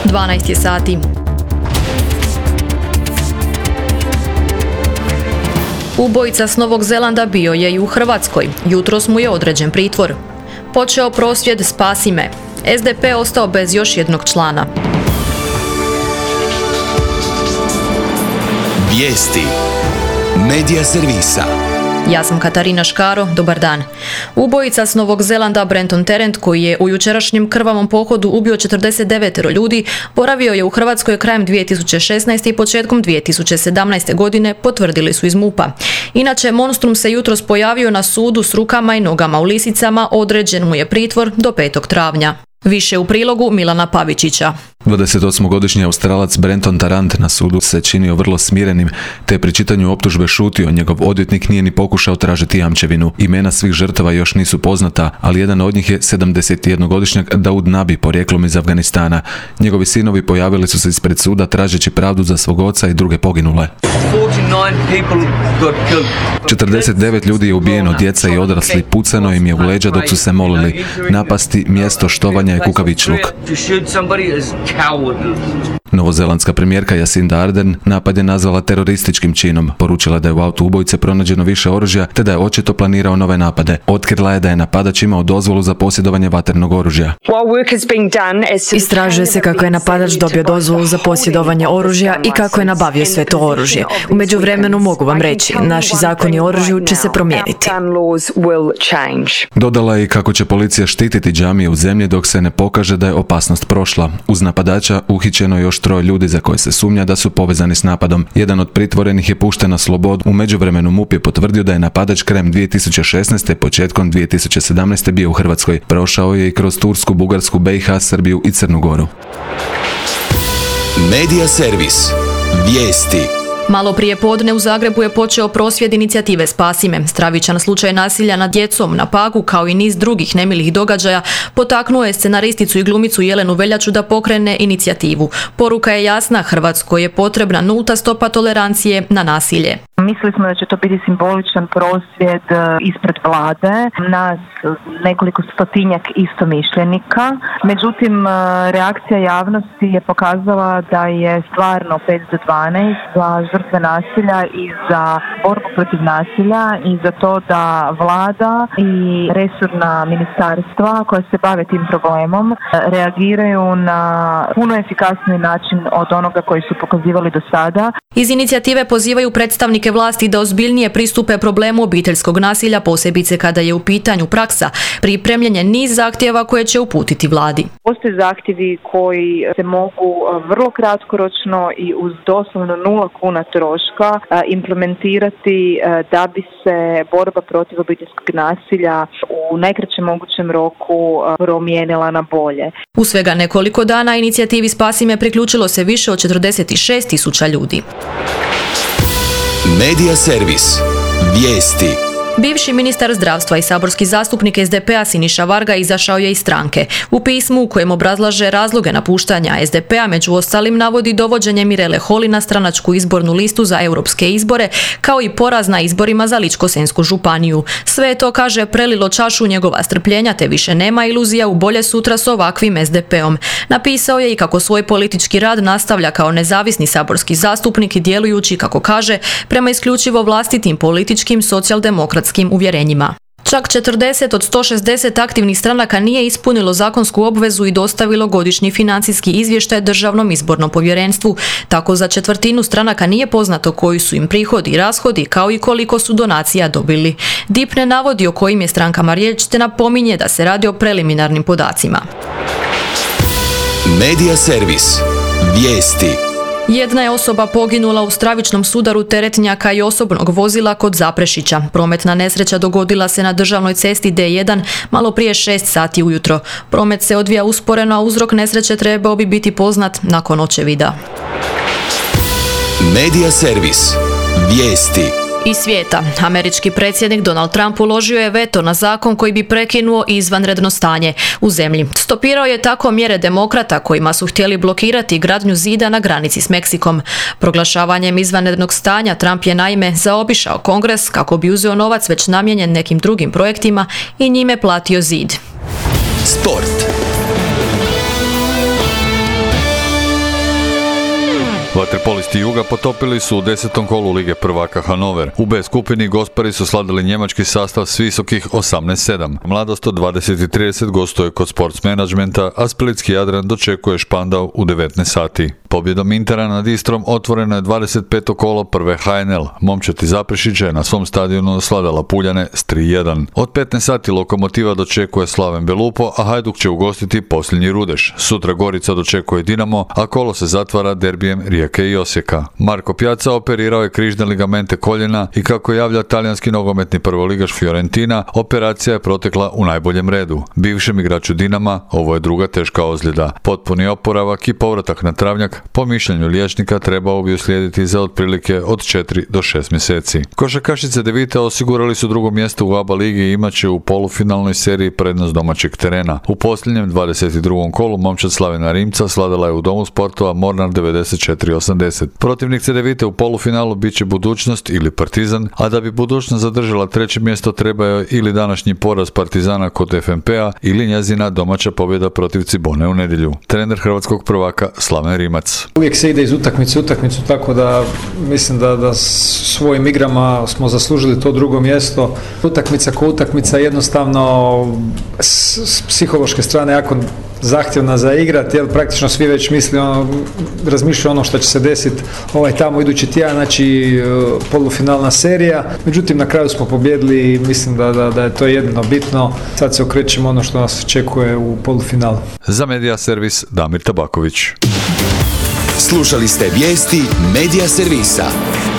12 je sati. Ubojica s Novog Zelanda bio je i u Hrvatskoj. Jutros mu je određen pritvor. Počeo prosvjed Spasi me. SDP ostao bez još jednog člana. Vijesti Medija servisa. Ja sam Katarina Škaro, dobar dan. Ubojica s Novog Zelanda Brenton Tarrant, koji je u jučerašnjem krvavom pohodu ubio 49 ljudi, boravio je u Hrvatskoj krajem 2016. i početkom 2017. godine, potvrdili su iz MUP-a. Inače, monstrum se jutros pojavio na sudu s rukama i nogama u lisicama, određen mu je pritvor do 5. travnja. Više u prilogu Milana Pavičića. 28-godišnji Australac Brenton Tarrant na sudu se činio vrlo smirenim, te pri čitanju optužbe šutio. Njegov odvjetnik nije ni pokušao tražiti jamčevinu. Imena svih žrtava još nisu poznata, ali jedan od njih je 71-godišnjak Daud Nabi, porijeklom iz Afganistana. Njegovi sinovi pojavili su se ispred suda tražeći pravdu za svog oca i druge poginule. 49 ljudi je ubijeno, djeca i odrasli, pucano im je u leđa dok su se molili. Napasti, mjesto štovanja je kukavičluk. Novozelandska premijerka Jacinda Ardern napad je nazvala terorističkim činom. Poručila da je u autu ubojice pronađeno više oružja, te da je očito planirao nove napade. Otkrila je da je napadač imao dozvolu za posjedovanje vatrenog oružja. Istražuje se kako je napadač dobio dozvolu za posjedovanje oružja i kako je nabavio sve to oružje. U međuvremenu mogu vam reći, naši zakoni o oružju će se promijeniti. Dodala je i kako će policija štititi džamije u zemlji dok se ne pokaže da je opasnost prošla. Uz napadača uhićeno još 3 ljudi za koje se sumnja da su povezani s napadom. Jedan od pritvorenih je pušten na slobodu. U međuvremenu MUP je potvrdio da je napadač krajem 2016. početkom 2017. bio u Hrvatskoj. Prošao je i kroz Tursku, Bugarsku, BiH, Srbiju i Crnu Goru. Medija servis. Vijesti. Malo prije podne u Zagrebu je počeo prosvjed inicijative Spasi me. Stravičan slučaj nasilja nad djecom na Pagu, kao i niz drugih nemilih događaja, potaknuo je scenaristicu i glumicu Jelenu Veljaču da pokrene inicijativu. Poruka je jasna, Hrvatskoj je potrebna nulta stopa tolerancije na nasilje. Mislili smo da će to biti simboličan prosvjed ispred vlade, nas nekoliko stotinjak istomišljenika. Međutim, reakcija javnosti je pokazala da je stvarno 5 do 12 za žrtve nasilja i za borbu protiv nasilja i za to da vlada i resorna ministarstva koja se bave tim problemom reagiraju na puno efikasniji način od onoga koji su pokazivali do sada. Iz inicijative pozivaju predstavnike vlasti da ozbiljnije pristupe problemu obiteljskog nasilja, posebice kada je u pitanju praksa. Pripremljen je niz zahtjeva koje će uputiti vladi. Postoje zahtjevi koji se mogu vrlo kratkoročno i uz doslovno 0 kuna troška implementirati da bi se borba protiv obiteljskog nasilja u najkraćem mogućem roku promijenila na bolje. U svega nekoliko dana inicijativi Spasi me priključilo se više od 46.000 ljudi. Medija servis. Vijesti. Bivši ministar zdravstva i saborski zastupnik SDP-a Siniša Varga izašao je iz stranke. U pismu u kojem obrazlaže razloge napuštanja SDP-a među ostalim navodi dovođenje Mirele Holy na stranačku izbornu listu za europske izbore, kao i poraz na izborima za Ličko-senjsku županiju. Sve je to, kaže, prelilo čašu njegova strpljenja, te više nema iluzija u bolje sutra s ovakvim SDP-om. Napisao je i kako svoj politički rad nastavlja kao nezavisni saborski zastupnik i djelujući, kako kaže, prema isključivo vlastitim političkim socijaldemokratskim uvjerenjima. Čak 40 od 160 aktivnih stranaka nije ispunilo zakonsku obvezu i dostavilo godišnji financijski izvještaj Državnom izbornom povjerenstvu. Tako za 1/4 stranaka nije poznato koji su im prihodi i rashodi, kao i koliko su donacija dobili. DIP ne navodi o kojim je strankama riječ, te napominje da se radi o preliminarnim podacima. Medija servis. Vijesti. Jedna je osoba poginula u stravičnom sudaru teretnjaka i osobnog vozila kod Zaprešića. Prometna nesreća dogodila se na državnoj cesti D1 malo prije 6 sati ujutro. Promet se odvija usporeno, a uzrok nesreće trebao bi biti poznat nakon očevida. Medija servis. Vijesti. Iz svijeta. Američki predsjednik Donald Trump uložio je veto na zakon koji bi prekinuo izvanredno stanje u zemlji. Stopirao je tako mjere demokrata kojima su htjeli blokirati gradnju zida na granici s Meksikom. Proglašavanjem izvanrednog stanja Trump je naime zaobišao Kongres kako bi uzeo novac već namijenjen nekim drugim projektima i njime platio zid. Sport. Vaterpolisti Juga potopili su u 10. kolu Lige prvaka Hanover. U B skupini Gospari su sladili njemački sastav s visokih 18-7. Mladost od 20:30 gostuje kod Sports Managementa, a splitski Jadran dočekuje Špandau u 19 sati. Pobjedom Intera nad Istrom otvoreno je 25. kolo prve HNL. Momčad iz Zaprešića je na svom stadionu sladala Puljane s 3:1. Od 15 sati Lokomotiva dočekuje Slaven Belupo, a Hajduk će ugostiti posljednji Rudeš. Sutra Gorica dočekuje Dinamo, a kolo se zatvara derbijem Rijeke i Osijeka. Marko Pjaca operirao je križne ligamente koljena i kako javlja talijanski nogometni prvoligaš Fiorentina, operacija je protekla u najboljem redu. Bivšem igraču Dinama ovo je druga teška ozljeda. Potpuni oporavak i povratak na travnjak po mišljenju liječnika trebao bi uslijediti za otprilike od 4 do 6 mjeseci. Košarkašice Devite osigurali su drugo mjesto u ABA ligi i imat će u polufinalnoj seriji prednost domaćeg terena. U posljednjem 22. kolu momčad Slavena Rimca sladala je u Domu sportova Mornar 94-80. Protivnik Cedevite u polufinalu bit će Budućnost ili Partizan, a da bi Budućnost zadržala treće mjesto treba je ili današnji poraz Partizana kod FNP-a ili njezina domaća pobjeda protiv Cibone u nedjelju. Trener hrvatskog prvaka Slaven Rimac. Uvijek se ide iz utakmice u utakmicu, tako da mislim da svojim igrama smo zaslužili to drugo mjesto. Utakmica ko utakmica jednostavno s psihološke strane jako zahtjevna za igrat, jer praktično svi već razmišljaju ono što će se desiti tamo idući tjedan, znači polufinalna serija. Međutim, na kraju smo pobjedili i mislim da je to jedino bitno. Sad se okrećemo ono što nas očekuje u polufinalu. Za Medija Servis Damir Tabaković. Slušali ste vijesti Medija Servisa.